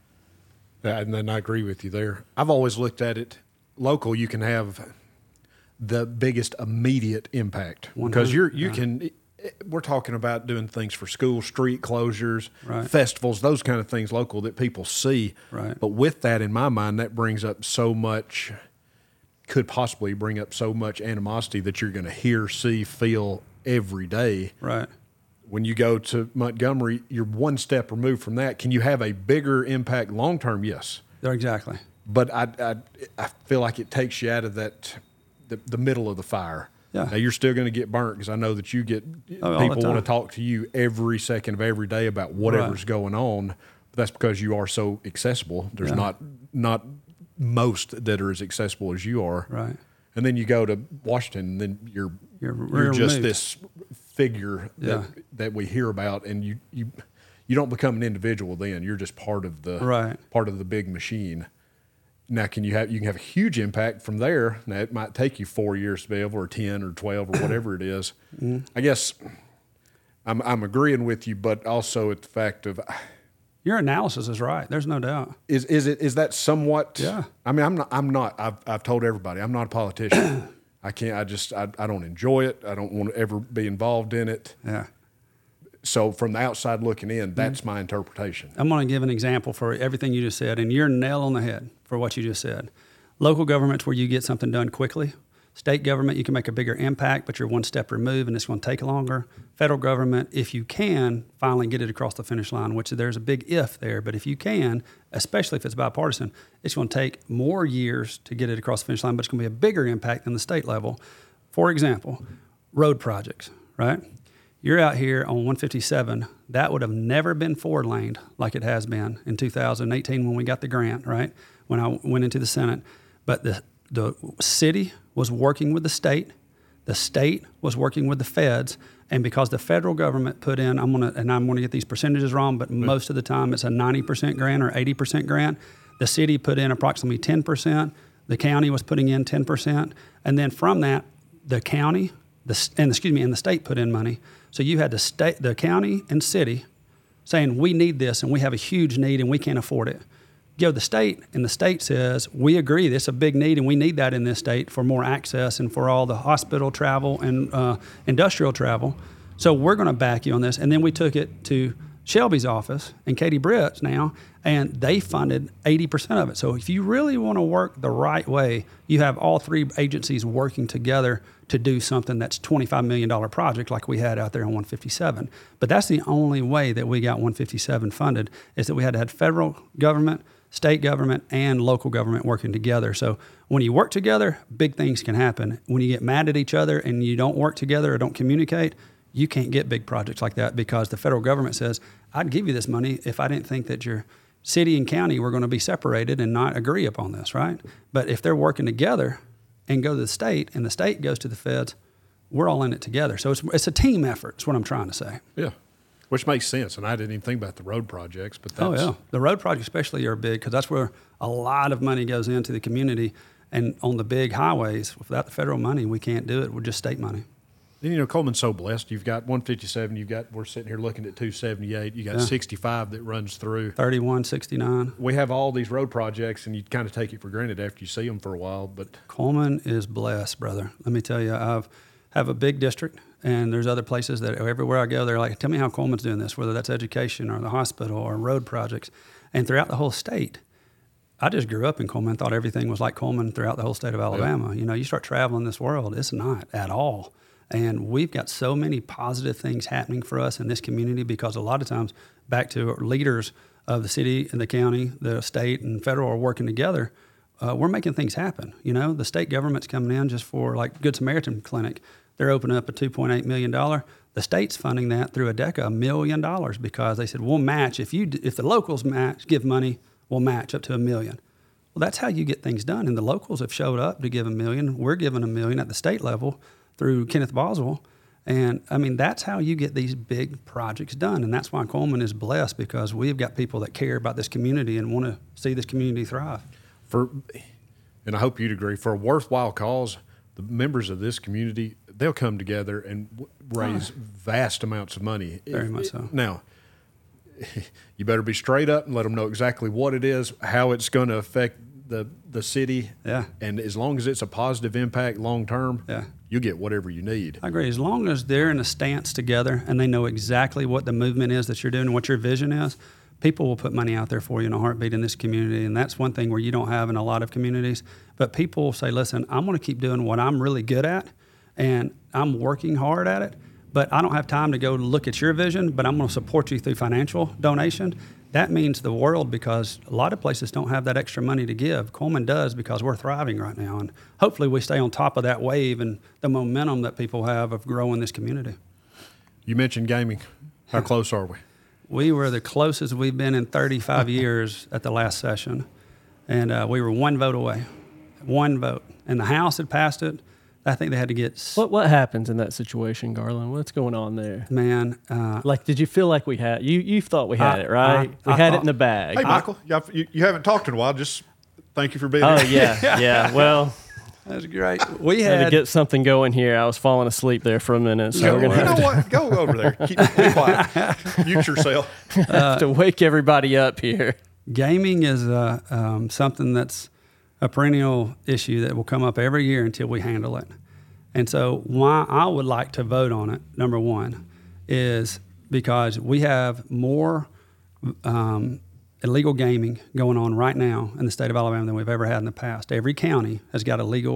Yeah, and then I agree with you there. I've always looked at it, local, you can have the biggest immediate impact because you're, you yeah. can, we're talking about doing things for school, street closures, right. festivals, those kind of things local that people see. Right. But with that in my mind, that brings up so much, could possibly bring up so much animosity that you're going to hear, see, feel every day. Right. When you go to Montgomery, you're one step removed from that. Can you have a bigger impact long term? Yes. Exactly. But I, I, I feel like it takes you out of that, the, the middle of the fire. Yeah. Now, you're still going to get burnt because I know that you get oh, people want to talk to you every second of every day about whatever's right. going on. But that's because you are so accessible. There's yeah. not not most that are as accessible as you are. Right. And then you go to Washington, and then you're you're, you're just removed. this figure yeah. that that we hear about, and you, you you don't become an individual then. You're just part of the right. part of the big machine. Now, can you have you can have a huge impact from there? Now, it might take you four years to be able, or ten, or twelve, or whatever it is. Mm-hmm. I guess I'm I'm agreeing with you, but also at the fact of your analysis is right. There's no doubt. Is is it is that somewhat? Yeah. I mean, I'm not. I'm not. I've I've told everybody I'm not a politician. I can't. I just. I, I don't enjoy it. I don't want to ever be involved in it. Yeah. So from the outside looking in, that's mm-hmm. my interpretation. I'm going to give an example for everything you just said, and you're nail on the head for what you just said. Local government's where you get something done quickly. State government, you can make a bigger impact, but you're one step removed and it's going to take longer. Federal government, if you can finally get it across the finish line, which there's a big if there, but if you can, especially if it's bipartisan, it's going to take more years to get it across the finish line, but it's going to be a bigger impact than the state level. For example, road projects, right? You're out here on one fifty-seven. That would have never been four laned like it has been in two thousand eighteen when we got the grant, right? When I went into the Senate. But the the city was working with the state. The state was working with the feds. And because the federal government put in, I'm gonna and I'm gonna get these percentages wrong, but most of the time it's a ninety percent grant or eighty percent grant. The city put in approximately ten percent. The county was putting in ten percent. And then from that, the county, the and excuse me, and the state put in money. So you had the state, the county and city saying, we need this and we have a huge need and we can't afford it. You go to the state and the state says, we agree, this is a big need and we need that in this state for more access and for all the hospital travel and uh, industrial travel. So we're going to back you on this. And then we took it to Shelby's office and Katie Britt's now, and they funded eighty percent of it. So if you really want to work the right way, you have all three agencies working together to do something that's twenty-five million dollars project like we had out there on one fifty-seven. But that's the only way that we got one fifty-seven funded, is that we had to have federal government, state government, and local government working together. So when you work together, big things can happen. When you get mad at each other and you don't work together or don't communicate, you can't get big projects like that, because the federal government says, I'd give you this money if I didn't think that your city and county were going to be separated and not agree upon this, right? But if they're working together and go to the state and the state goes to the feds, we're all in it together. So it's it's a team effort, is what I'm trying to say. Yeah, which makes sense. And I didn't even think about the road projects, but that's... Oh, yeah. The road projects especially are big, because that's where a lot of money goes into the community. And on the big highways, without the federal money, we can't do it with just state money. And, you know, Coleman's so blessed. You've got one fifty-seven, you've got, we're sitting here looking at two seventy-eight, you got Yeah. sixty-five that runs through. thirty-one sixty-nine. We have all these road projects, and you kind of take it for granted after you see them for a while, but... Coleman is blessed, brother. Let me tell you, I've have a big district, and there's other places that everywhere I go, they're like, tell me how Coleman's doing this, whether that's education or the hospital or road projects. And throughout the whole state, I just grew up in Coleman, thought everything was like Coleman throughout the whole state of Alabama. Yeah. You know, you start traveling this world, it's not at all. And we've got so many positive things happening for us in this community, because a lot of times, back to leaders of the city and the county, the state and federal are working together, uh, we're making things happen. You know, the state government's coming in just for, like, Good Samaritan Clinic. They're opening up a two point eight million dollars. The state's funding that through ADECA, a million dollars, because they said, we'll match. If you if the locals match, give money, we'll match up to a million. Well, that's how you get things done. And the locals have showed up to give a million. We're giving a million at the state level through Kenneth Boswell. And, I mean, that's how you get these big projects done. And that's why Coleman is blessed, because we've got people that care about this community and want to see this community thrive. For, and I hope you'd agree, for a worthwhile cause, the members of this community, they'll come together and w- raise oh. vast amounts of money. Very if, much so. Now, you better be straight up and let them know exactly what it is, how it's going to affect the the city. Yeah. And as long as it's a positive impact long term, yeah. you get whatever you need. I agree. As long as they're in a stance together and they know exactly what the movement is that you're doing and what your vision is, people will put money out there for you in a heartbeat in this community. And that's one thing where you don't have in a lot of communities. But people say, listen, I'm going to keep doing what I'm really good at, and I'm working hard at it, but I don't have time to go look at your vision, but I'm going to support you through financial donation. That means the world, because a lot of places don't have that extra money to give. Coleman does, because we're thriving right now. And hopefully we stay on top of that wave and the momentum that people have of growing this community. You mentioned gaming. How close are we? We were the closest we've been in thirty-five years at the last session. And uh, we were one vote away. One vote. And the House had passed it. I think they had to get... What what happens in that situation, Garland? What's going on there? Man. Uh, like, did you feel like we had... You you thought we had I, it, right? I, we I had thought, it in the bag. Hey, Michael, you, you haven't talked in a while. Just thank you for being oh, here. Oh, yeah, yeah. Well... That's great. We had, had to get something going here. I was falling asleep there for a minute. So Go, we're gonna you have know to, what? Go over there. Keep, be quiet. Mute yourself. have to wake everybody up here. Gaming is uh, um, something that's a perennial issue that will come up every year until we handle it. And so why I would like to vote on it, number one, is because we have more um, illegal gaming going on right now in the state of Alabama than we've ever had in the past. Every county has got a legal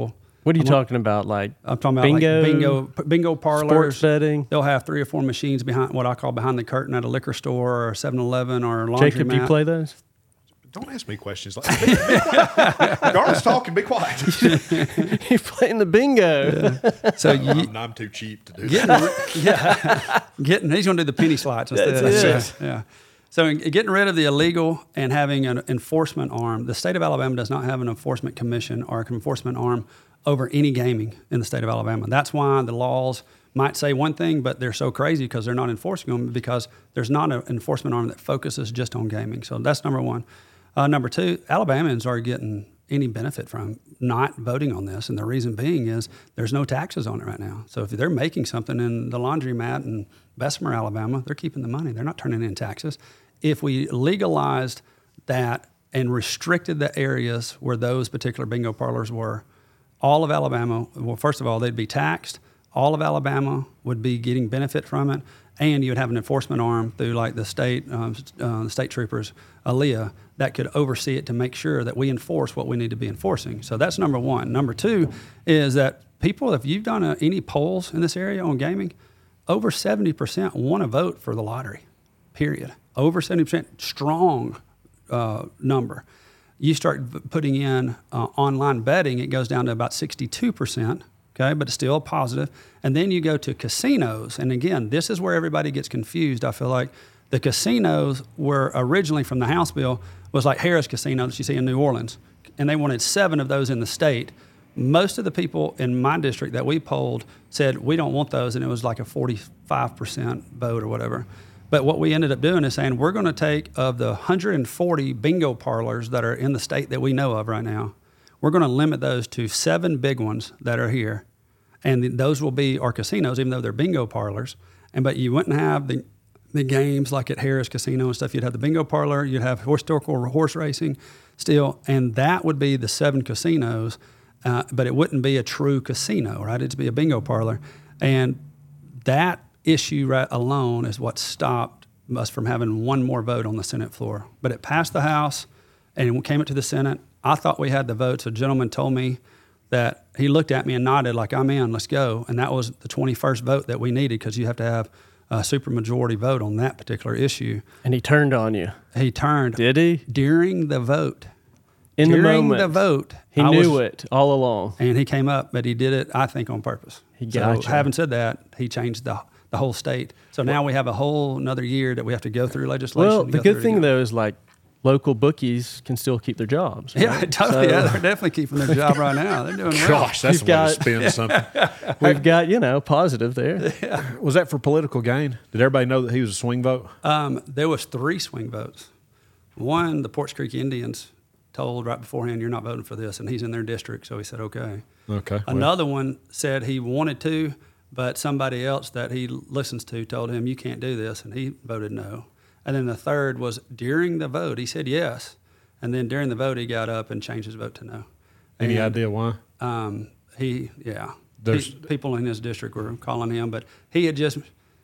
What are you I'm- talking about? Like I'm talking about bingo, like bingo, p- bingo parlors. sports betting? They'll have three or four machines behind what I call behind the curtain at a liquor store or seven eleven or a laundromat. Jacob, do you play those? Don't ask me questions like that. Be, be quiet. Garland's talking. Be quiet. You're playing the bingo. So you, I'm, I'm too cheap to do getting, that. ri- yeah, getting. He's going to do the penny slots instead. That's Yeah, yeah. So in- getting rid of the illegal and having an enforcement arm. The state of Alabama does not have an enforcement commission or an enforcement arm over any gaming in the state of Alabama. That's why the laws might say one thing, but they're so crazy because they're not enforcing them because there's not an enforcement arm that focuses just on gaming. So that's number one. Uh, number two, Alabamans are getting any benefit from not voting on this, and the reason being is there's no taxes on it right now. So if they're making something in the laundromat in Bessemer, Alabama, they're keeping the money. They're not turning in taxes. If we legalized that and restricted the areas where those particular bingo parlors were, all of Alabama, well, first of all, they'd be taxed. All of Alabama would be getting benefit from it, and you would have an enforcement arm through like the state, um, uh, the state troopers, A L E A, that could oversee it to make sure that we enforce what we need to be enforcing. So that's number one. Number two is that people, if you've done a, any polls in this area on gaming, over seventy percent want to vote for the lottery, period. Over seventy percent, strong uh, number. You start v- putting in uh, online betting, it goes down to about sixty-two percent. Okay, but it's still positive. And then you go to casinos. And again, this is where everybody gets confused. I feel like the casinos were originally from the House bill was like Harris Casino that you see in New Orleans. And they wanted seven of those in the state. Most of the people in my district that we polled said, we don't want those. And it was like a forty-five percent vote or whatever. But what we ended up doing is saying, we're going to take of the one hundred forty bingo parlors that are in the state that we know of right now, we're going to limit those to seven big ones that are here. And th- those will be our casinos, even though they're bingo parlors. And but you wouldn't have the the games like at Harris Casino and stuff. You'd have the bingo parlor, you'd have historical horse racing still, and that would be the seven casinos, uh, but it wouldn't be a true casino, right? It'd be a bingo parlor. And that issue right alone is what stopped us from having one more vote on the Senate floor. But it passed the House, and it came up to the Senate. I thought we had the votes. A gentleman told me that he looked at me and nodded like, I'm in, let's go. And that was the twenty-first vote that we needed because you have to have a supermajority vote on that particular issue. And he turned on you. He turned. Did he? During the vote. In the During moment. the vote. He I knew was- it all along. And he came up, but he did it, I think, on purpose. He got so you. having said that, he changed the the whole state. So now we have a whole another year that we have to go through legislation. Well, to the go good through it thing, again. though, is like local bookies can still keep their jobs. Yeah, right? totally. So yeah, they're definitely keeping their job right now. They're doing well. Gosh, that's You've the way got- to spin something. We've got, you know, positive there. Was that for political gain? Did everybody know that he was a swing vote? Um, there was three swing votes. One, the Porch Creek Indians told right beforehand, you're not voting for this, and he's in their district, so he said, okay. Okay. well, Another one said he wanted to, but somebody else that he listens to told him, you can't do this, and he voted no. And then the third was during the vote, he said yes. And then during the vote, he got up and changed his vote to no. any And, idea why? Um, he, yeah. There's- Pe- people in his district were calling him, but he had just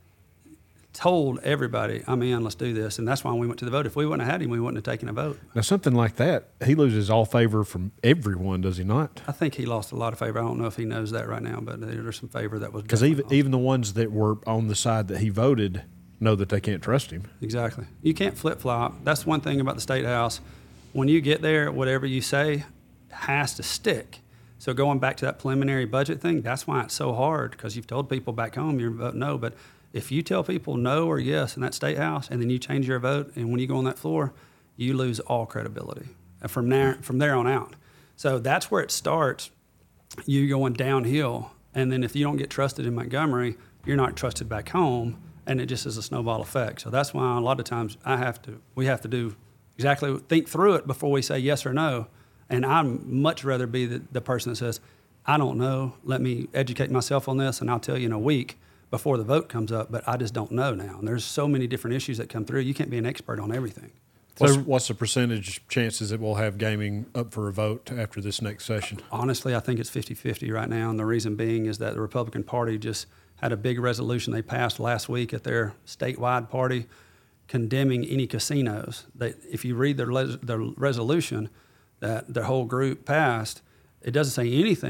told everybody, I'm in, let's do this. And that's why we went to the vote. If we wouldn't have had him, we wouldn't have taken a vote. Now, something like that, he loses all favor from everyone, does he not? I think he lost a lot of favor. I don't know if he knows that right now, but there's some favor that was Because definitely even lost. even the ones that were on the side that he voted know that they can't trust him. Exactly. You can't flip flop. That's one thing about the State House. When you get there, whatever you say has to stick. So going back to that preliminary budget thing, that's why it's so hard because you've told people back home you're voting no. But if you tell people no or yes in that State House and then you change your vote, and when you go on that floor, you lose all credibility and from there from there on out. So that's where it starts. You going downhill, and then if you don't get trusted in Montgomery, you're not trusted back home, and it just is a snowball effect. So that's why a lot of times I have to, we have to do exactly, think through it before we say yes or no. And I'd much rather be the, the person that says, I don't know, let me educate myself on this, and I'll tell you in a week before the vote comes up, but I just don't know now. And there's so many different issues that come through. You can't be an expert on everything. What's, what's the percentage chances that we'll have gaming up for a vote after this next session? Honestly, I think it's fifty-fifty right now, and the reason being is that the Republican Party just had a big resolution they passed last week at their statewide party condemning any casinos. They, if you read their, les, their resolution that their whole group passed, it doesn't say anything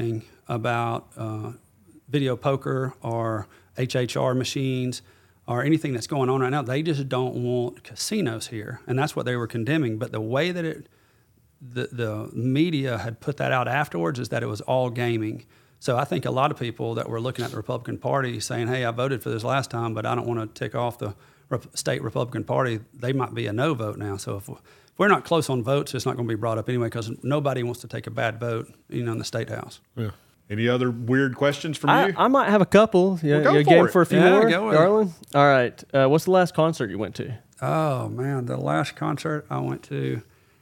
about uh, video poker or H H R machines or anything that's going on right now. They just don't want casinos here, and that's what they were condemning. But the way that it, the the media had put that out afterwards is that it was all gaming. So I think a lot of people that were looking at the Republican Party saying, "Hey, I voted for this last time, but I don't want to tick off the Rep- state Republican Party," they might be a no vote now. So if, if we're not close on votes, it's not going to be brought up anyway because nobody wants to take a bad vote, you know, in the state house. Yeah. Any other weird questions from I, you? I might have a couple. You, Well, go you for game it. for a few Yeah, more, go with it. Garland? All right. Uh, what's the last concert you went to? Oh man, the last concert I went to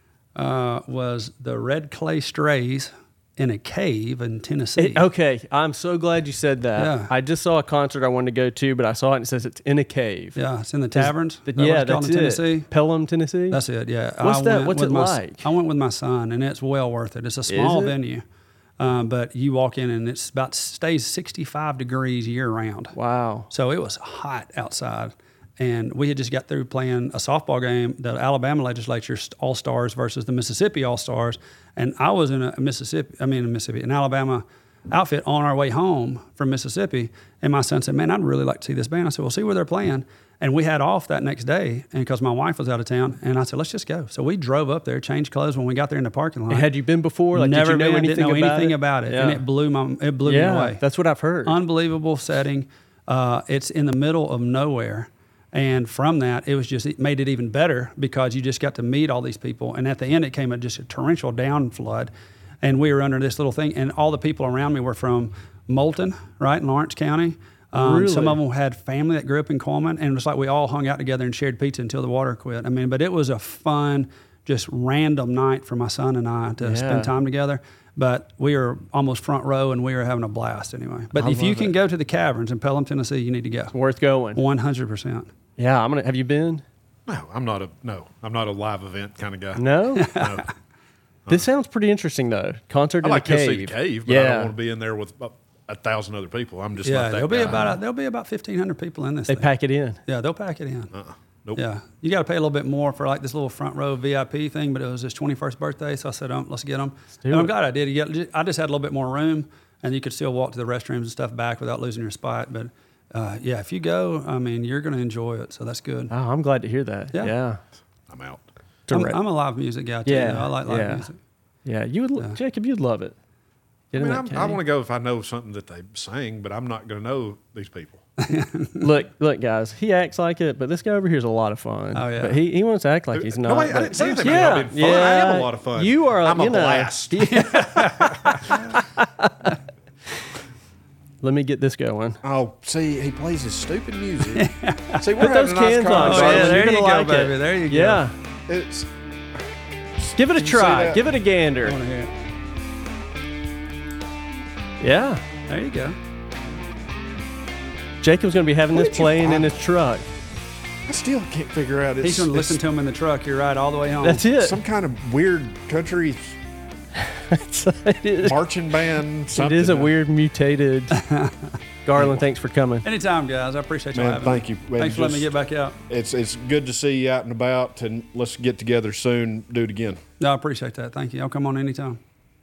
uh, was the Red Clay Strays in a cave in Tennessee. It- okay, I'm so glad you said that. Yeah. I just saw a concert I wanted to go to, but I saw it and it says it's in a cave. Yeah, it's in the taverns. Th- Is that what yeah, it's called that's in it. Tennessee. Pelham, Tennessee. That's it. Yeah. What's I that- went what's with it my, like? I went with my son, and it's well worth it. It's a small it? venue, um, but you walk in and it's about stays sixty-five degrees year round. Wow. So it was hot outside. And we had just got through playing a softball game, the Alabama Legislature All Stars versus the Mississippi All Stars. And I was in a Mississippi, I mean, in Mississippi, an Alabama outfit on our way home from Mississippi. And my son said, "Man, I'd really like to see this band." I said, "Well, see where they're playing." And we had off that next day, and because my wife was out of town. And I said, "Let's just go." So we drove up there, changed clothes when we got there in the parking lot. And had you been before? Like, Never did you know been, anything didn't know about anything it? about it. Yeah. And it blew my, it blew yeah, me away. that's what I've heard. Unbelievable setting. Uh, it's in the middle of nowhere. And from that, it was just, it made it even better because you just got to meet all these people. And at the end, it came a, just a torrential down flood. And we were under this little thing. And all the people around me were from Moulton, right, in Lawrence County. Um, Really? Some of them had family that grew up in Coleman. And it was like we all hung out together and shared pizza until the water quit. I mean, but it was a fun, just random night for my son and I to Yeah. spend time together. But we were almost front row, and we were having a blast anyway. But I if you love can it. go to the caverns in Pelham, Tennessee, you need to go. Worth going. one hundred percent. Yeah, I'm gonna. Have you been? No, I'm not a no. I'm not a live event kind of guy. No. No. This sounds pretty interesting though. Concert I in like a to cave. see the cave, but yeah. I don't want to be in there with a, a thousand other people. I'm just Yeah, not that there'll be guy. about a, there'll be about fifteen hundred people in this. They thing. pack it in. Yeah, they'll pack it in. Uh-uh. Nope. Yeah, you got to pay a little bit more for like this little front row V I P thing, but it was his twenty-first birthday, so I said, um, "Let's get him." do And I'm it. glad I did. You get- I just had a little bit more room, and you could still walk to the restrooms and stuff back without losing your spot. But uh, yeah, if you go, I mean, you're going to enjoy it, so that's good. Oh, I'm glad to hear that. Yeah. Yeah. I'm out. I'm, Direct- I'm a live music guy too. Yeah, though. I like live yeah. music. Yeah, you would, lo- Yeah. Jacob. You'd love it. I Get in mean, that I'm, cave. I want to go if I know something that they sing, but I'm not going to know these people. Look, look, guys. He acts like it, but this guy over here is a lot of fun. Oh, yeah. But he, he wants to act like he's No, not. wait, I but- didn't say anything yeah, about being fun. I yeah. have a lot of fun. You are. I'm a you know, blast. Let me get this going. Oh, see, he plays his stupid music. See, we're Put having those a nice cans on, conversation. Oh, yeah, Garland. there You're gonna you go, like baby. it. There you go. Yeah. It's Give it a Did you see try. that? Give it a I gander. want to hear it. Yeah. There you go. Jacob's going to be having Where this did you playing in find- his truck. I still can't figure out. It's, He's going to listen it's to him in the truck. You're right, all the way home. That's it. some kind of weird country it is, marching band. it Something. is a weird mutated. Garland, thanks for coming. Anytime, guys. I appreciate you Man, having thank me. you. Man, Thanks for letting me just- get back out. It's it's good to see you out and about, and let's get together soon. Do it again. No, I appreciate that. Thank you. I'll come on anytime.